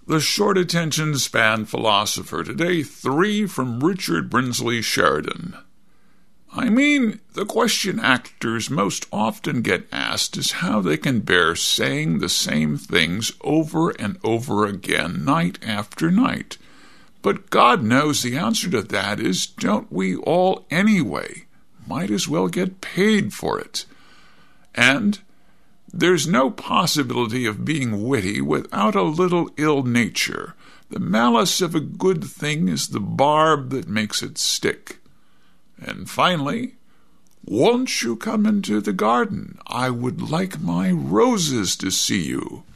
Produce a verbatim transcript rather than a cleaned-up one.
The short attention span philosopher today, three from Richard Brinsley Sheridan. I mean, the question actors most often get asked is how they can bear saying the same things over and over again, night after night. But God knows the answer to that is, don't we all anyway? Might as well get paid for it. And there's no possibility of being witty without a little ill nature. The malice of a good thing is the barb that makes it stick. And finally, won't you come into the garden? I would like my roses to see you.